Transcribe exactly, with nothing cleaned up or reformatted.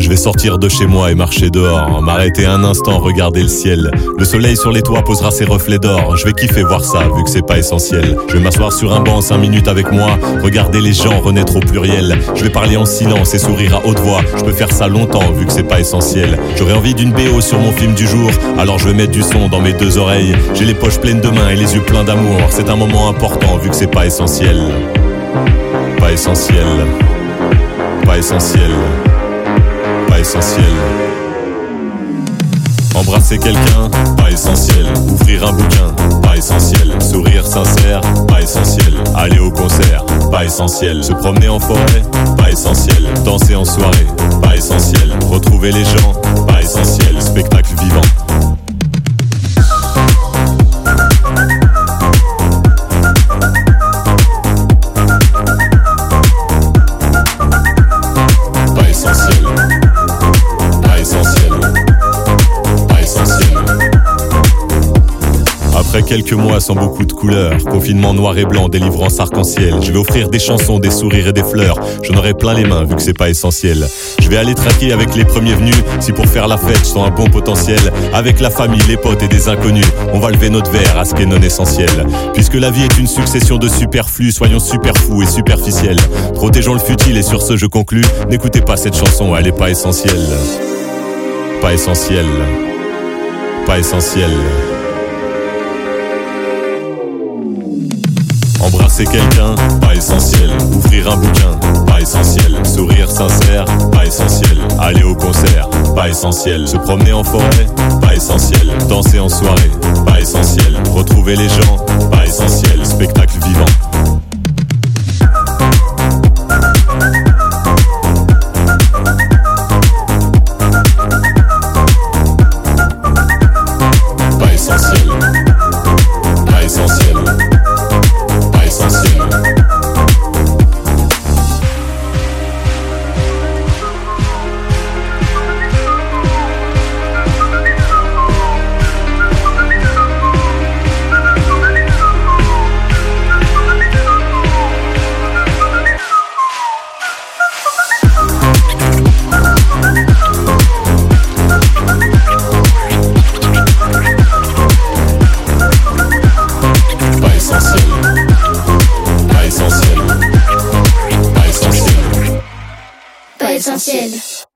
Je vais sortir de chez moi et marcher dehors, m'arrêter un instant, regarder le ciel. Le soleil sur les toits posera ses reflets d'or. Je vais kiffer voir ça, vu que c'est pas essentiel. Je vais m'asseoir sur un banc, cinq minutes avec moi, regarder les gens renaître au pluriel. Je vais parler en silence et sourire à haute voix. Je peux faire ça longtemps, vu que c'est pas essentiel. J'aurais envie d'une B O sur mon film du jour, alors je vais mettre du son dans mes deux oreilles. J'ai les poches pleines de mains et les yeux pleins d'amour. C'est un moment important, vu que c'est pas essentiel. Pas essentiel. Pas essentiel. Pas essentiel. Embrasser quelqu'un, pas essentiel. Ouvrir un bouquin, pas essentiel. Sourire sincère, pas essentiel. Aller au concert, pas essentiel. Se promener en forêt, pas essentiel. Danser en soirée, pas essentiel. Retrouver les gens, pas essentiel. Spectacle vivant. Après quelques mois sans beaucoup de couleurs, confinement noir et blanc, délivrance arc-en-ciel. Je vais offrir des chansons, des sourires et des fleurs. J'en aurai plein les mains vu que c'est pas essentiel. Je vais aller traquer avec les premiers venus, si pour faire la fête je sens un bon potentiel. Avec la famille, les potes et des inconnus, on va lever notre verre à ce qui est non essentiel. Puisque la vie est une succession de superflus, soyons super fous et superficiels. Protégeons le futile et sur ce je conclus. N'écoutez pas cette chanson, elle est pas essentielle. Pas essentielle. Pas essentielle. Embrasser quelqu'un, pas essentiel. Ouvrir un bouquin, pas essentiel. Sourire sincère, pas essentiel. Aller au concert, pas essentiel. Se promener en forêt, pas essentiel. Danser en soirée, pas essentiel. Retrouver les gens, pas essentiel. Spectacle vivant. Pas essentiel. Pas essentiel. Pas essentiel.